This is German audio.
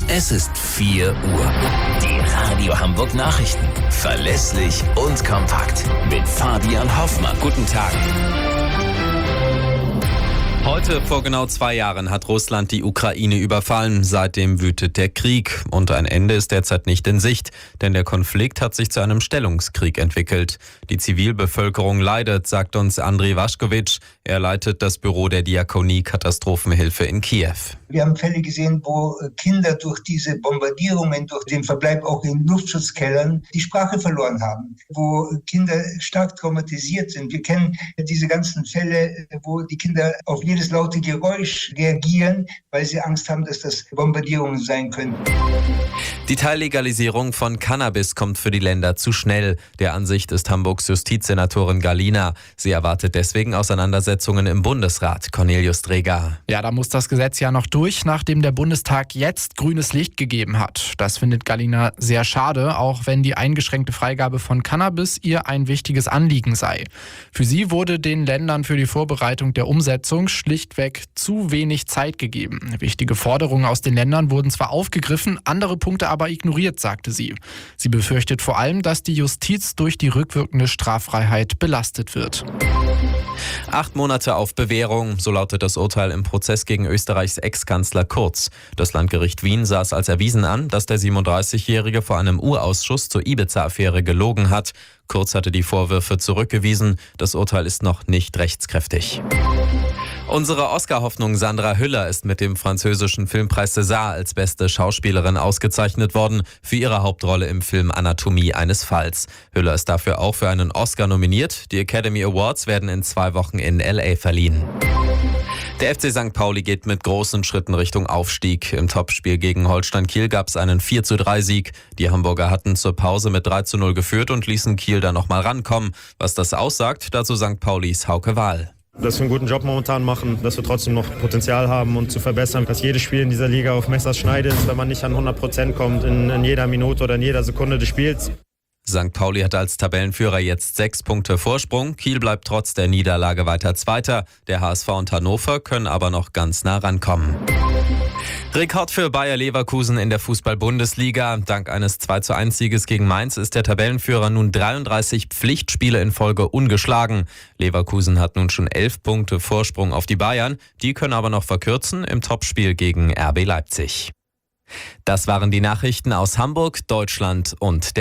Es ist 4 Uhr. Die Radio Hamburg Nachrichten. Verlässlich und kompakt. Mit Fabian Hoffmann. Guten Tag. Heute vor genau 2 Jahren hat Russland die Ukraine überfallen. Seitdem wütet der Krieg und ein Ende ist derzeit nicht in Sicht, denn der Konflikt hat sich zu einem Stellungskrieg entwickelt. Die Zivilbevölkerung leidet, sagt uns Andriy Waschkowitsch. Er leitet das Büro der Diakonie Katastrophenhilfe in Kiew. Wir haben Fälle gesehen, wo Kinder durch diese Bombardierungen, durch den Verbleib auch in Luftschutzkellern, die Sprache verloren haben, wo Kinder stark traumatisiert sind. Wir kennen diese ganzen Fälle, wo die Kinder auf jedes laute Geräusch reagieren, weil sie Angst haben, dass das Bombardierungen sein könnten. Die Teillegalisierung von Cannabis kommt für die Länder zu schnell. Der Ansicht ist Hamburgs Justizsenatorin Galina. Sie erwartet deswegen Auseinandersetzungen im Bundesrat. Cornelius Dreger. Ja, da muss das Gesetz ja noch durch, nachdem der Bundestag jetzt grünes Licht gegeben hat. Das findet Galina sehr schade, auch wenn die eingeschränkte Freigabe von Cannabis ihr ein wichtiges Anliegen sei. Für sie wurde den Ländern für die Vorbereitung der Umsetzung schlichtweg zu wenig Zeit gegeben. Wichtige Forderungen aus den Ländern wurden zwar aufgegriffen, andere Punkte aber ignoriert, sagte sie. Sie befürchtet vor allem, dass die Justiz durch die rückwirkende Straffreiheit belastet wird. 8 Monate auf Bewährung, so lautet das Urteil im Prozess gegen Österreichs Ex-Kanzler Kurz. Das Landgericht Wien sah es als erwiesen an, dass der 37-Jährige vor einem Urausschuss zur Ibiza-Affäre gelogen hat. Kurz hatte die Vorwürfe zurückgewiesen. Das Urteil ist noch nicht rechtskräftig. Unsere Oscar-Hoffnung Sandra Hüller ist mit dem französischen Filmpreis César als beste Schauspielerin ausgezeichnet worden für ihre Hauptrolle im Film Anatomie eines Falls. Hüller ist dafür auch für einen Oscar nominiert. Die Academy Awards werden in 2 Wochen in L.A. verliehen. Der FC St. Pauli geht mit großen Schritten Richtung Aufstieg. Im Topspiel gegen Holstein Kiel gab es einen 4:3-Sieg. Die Hamburger hatten zur Pause mit 3:0 geführt und ließen Kiel dann nochmal rankommen. Was das aussagt, dazu St. Paulis Hauke Wahl. Dass wir einen guten Job momentan machen, dass wir trotzdem noch Potenzial haben und zu verbessern. Dass jedes Spiel in dieser Liga auf Messerschneide ist, wenn man nicht an 100% kommt in jeder Minute oder in jeder Sekunde des Spiels. St. Pauli hat als Tabellenführer jetzt 6 Punkte Vorsprung. Kiel bleibt trotz der Niederlage weiter Zweiter. Der HSV und Hannover können aber noch ganz nah rankommen. Rekord für Bayer Leverkusen in der Fußball-Bundesliga. Dank eines 2:1-Sieges gegen Mainz ist der Tabellenführer nun 33 Pflichtspiele in Folge ungeschlagen. Leverkusen hat nun schon 11 Punkte Vorsprung auf die Bayern. Die können aber noch verkürzen im Topspiel gegen RB Leipzig. Das waren die Nachrichten aus Hamburg, Deutschland und der